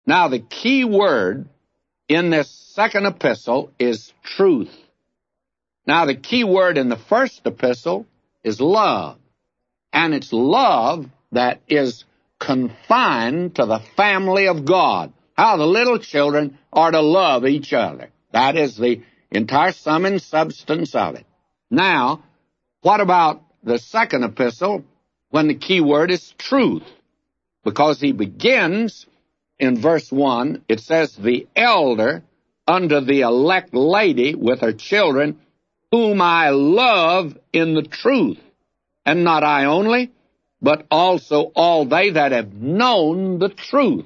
Now, the key word in this second epistle is truth. Now, the key word in the first epistle is love. And it's love that is confined to the family of God. How the little children are to love each other. That is the entire sum and substance of it. Now, what about the second epistle when the key word is truth? Because he begins in verse 1, it says, the elder unto the elect lady with her children, whom I love in the truth, and not I only, but also all they that have known the truth.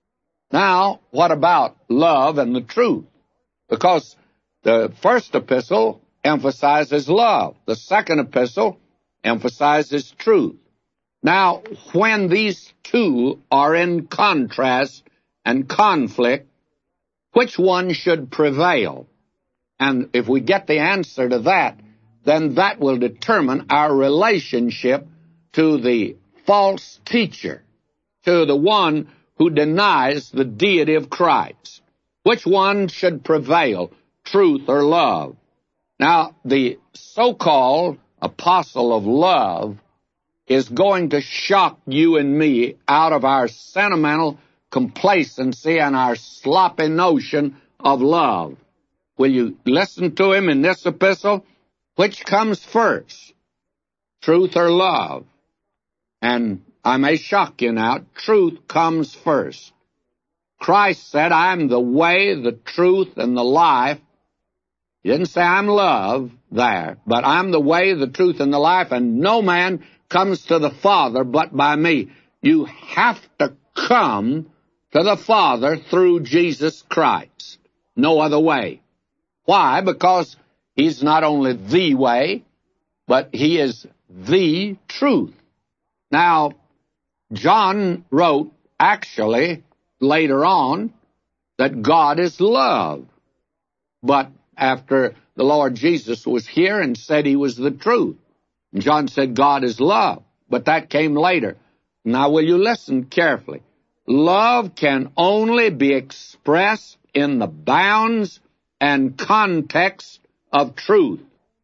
Now, what about love and the truth? Because the first epistle emphasizes love. The second epistle emphasizes truth. Now, when these two are in contrast and conflict, which one should prevail? And if we get the answer to that, then that will determine our relationship to the false teacher, to the one who denies the deity of Christ. Which one should prevail, truth or love? Now, the so-called apostle of love is going to shock you and me out of our sentimental complacency and our sloppy notion of love. Will you listen to him in this epistle? Which comes first, truth or love? And I may shock you now, truth comes first. Christ said, I'm the way, the truth, and the life. He didn't say I'm love there, but I'm the way, the truth, and the life, and no man comes to the Father but by me. You have to come to the Father through Jesus Christ. No other way. Why? Because he's not only the way, but he is the truth. Now, John wrote, actually, later on, that God is love. But after the Lord Jesus was here and said he was the truth, and John said God is love. But that came later. Now, will you listen carefully? Love can only be expressed in the bounds and context of truth.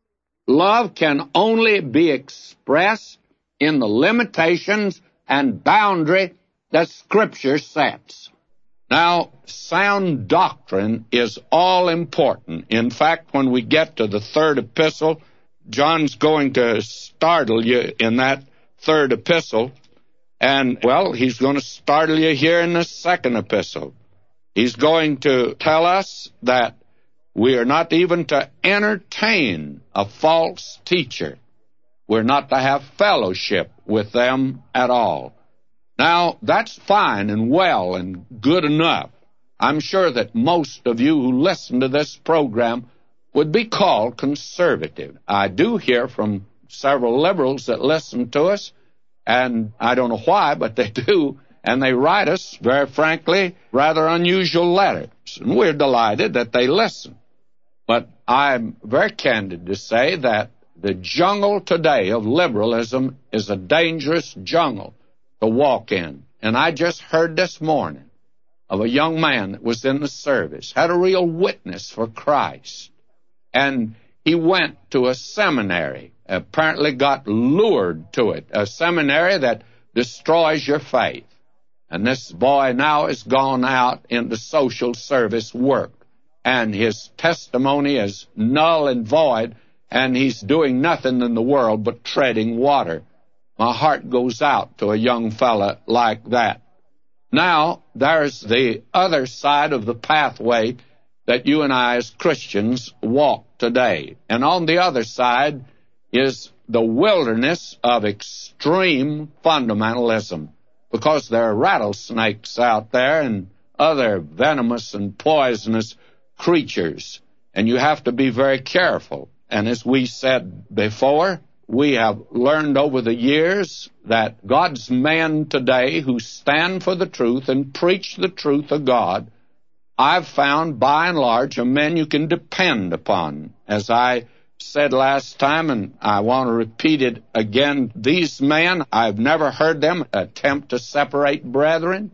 Love can only be expressed in the limitations and boundary that Scripture sets. Now, sound doctrine is all important. In fact, when we get to the third epistle, John's going to startle you in that third epistle. And, well, he's going to startle you here in the second epistle. He's going to tell us that we are not even to entertain a false teacher. We're not to have fellowship with them at all. Now, that's fine and well and good enough. I'm sure that most of you who listen to this program would be called conservative. I do hear from several liberals that listen to us, and I don't know why, but they do, and they write us, very frankly, rather unusual letters, and we're delighted that they listen. But I'm very candid to say that the jungle today of liberalism is a dangerous jungle to walk in. And I just heard this morning of a young man that was in the service, had a real witness for Christ. And he went to a seminary, apparently got lured to it, a seminary that destroys your faith. And this boy now has gone out into social service work. And his testimony is null and void, and he's doing nothing in the world but treading water. My heart goes out to a young fella like that. Now, there's the other side of the pathway that you and I as Christians walk today. And on the other side is the wilderness of extreme fundamentalism, because there are rattlesnakes out there and other venomous and poisonous creatures, and you have to be very careful. And as we said before, we have learned over the years that God's men today who stand for the truth and preach the truth of God, I've found by and large are men you can depend upon. As I said last time, and I want to repeat it again, these men, I've never heard them attempt to separate brethren.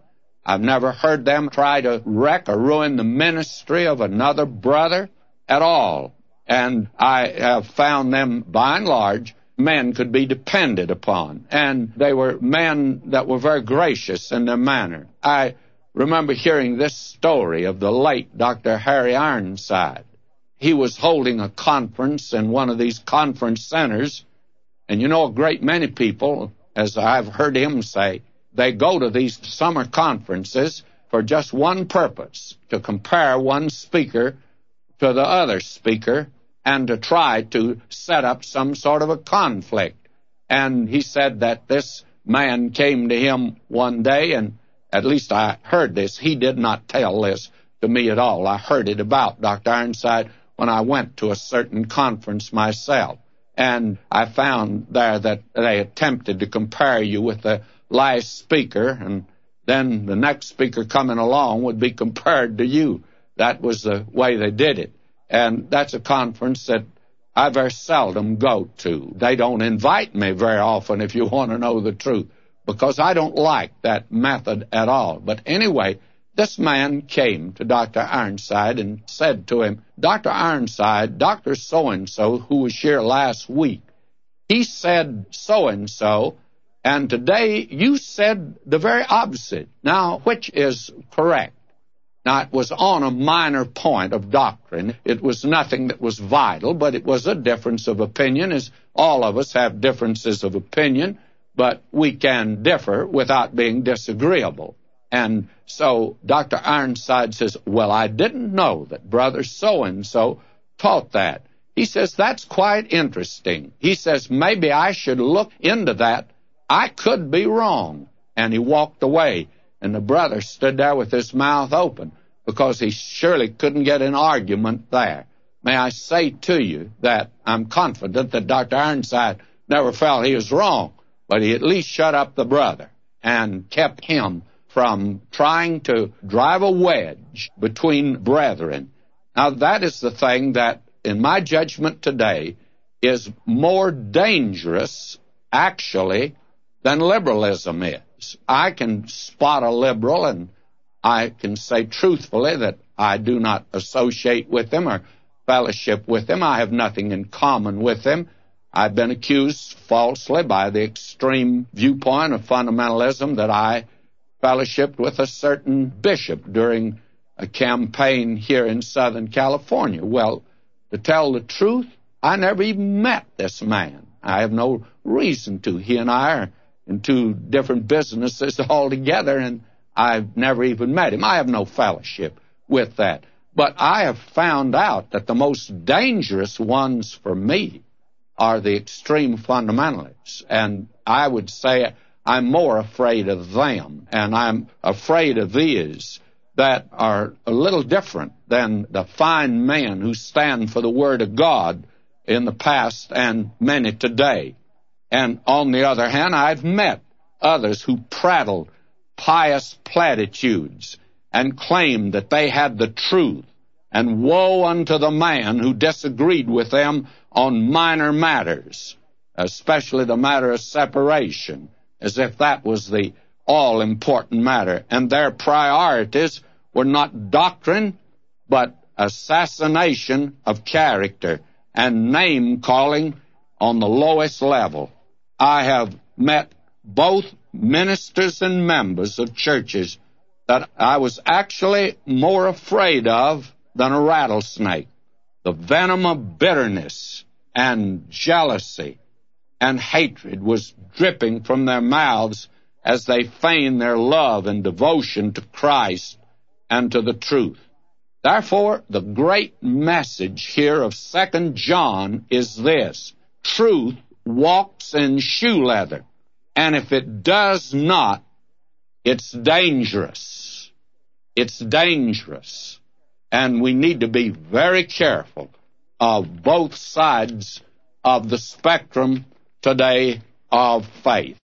I've never heard them try to wreck or ruin the ministry of another brother at all. And I have found them, by and large, men could be depended upon. And they were men that were very gracious in their manner. I remember hearing this story of the late Dr. Harry Ironside. He was holding a conference in one of these conference centers, and you know, a great many people, as I've heard him say, they go to these summer conferences for just one purpose, to compare one speaker to the other speaker and to try to set up some sort of a conflict. And he said that this man came to him one day, and at least I heard this. He did not tell this to me at all. I heard it about Dr. Ironside when I went to a certain conference myself. And I found there that they attempted to compare you with the last speaker, and then the next speaker coming along would be compared to you. That was the way they did it. And that's a conference that I very seldom go to. They don't invite me very often, if you want to know the truth, because I don't like that method at all. But anyway, this man came to Dr. Ironside and said to him, Dr. Ironside, Dr. So-and-so, who was here last week, he said so-and-so, and today you said the very opposite. Now, which is correct? Now, it was on a minor point of doctrine. It was nothing that was vital, but it was a difference of opinion, as all of us have differences of opinion, but we can differ without being disagreeable. And so Dr. Ironside says, well, I didn't know that Brother so-and-so taught that. He says, that's quite interesting. He says, maybe I should look into that. I could be wrong. And he walked away, and the brother stood there with his mouth open because he surely couldn't get an argument there. May I say to you that I'm confident that Dr. Ironside never felt he was wrong, but he at least shut up the brother and kept him from trying to drive a wedge between brethren. Now, that is the thing that, in my judgment today, is more dangerous, actually, than liberalism is. I can spot a liberal, and I can say truthfully that I do not associate with them or fellowship with them. I have nothing in common with them. I've been accused falsely by the extreme viewpoint of fundamentalism that I fellowshiped with a certain bishop during a campaign here in Southern California. Well, to tell the truth, I never even met this man. I have no reason to. He and I are in two different businesses altogether, and I've never even met him. I have no fellowship with that. But I have found out that the most dangerous ones for me are the extreme fundamentalists. And I would say I'm more afraid of them, and I'm afraid of these that are a little different than the fine men who stand for the Word of God in the past and many today. And on the other hand, I've met others who prattled pious platitudes and claimed that they had the truth, and woe unto the man who disagreed with them on minor matters, especially the matter of separation, as if that was the all-important matter. And their priorities were not doctrine, but assassination of character and name-calling on the lowest level. I have met both ministers and members of churches that I was actually more afraid of than a rattlesnake. The venom of bitterness and jealousy and hatred was dripping from their mouths as they feigned their love and devotion to Christ and to the truth. Therefore, the great message here of 2 John is this: truth walks in shoe leather, and if it does not, it's dangerous. It's dangerous. And we need to be very careful of both sides of the spectrum today of faith.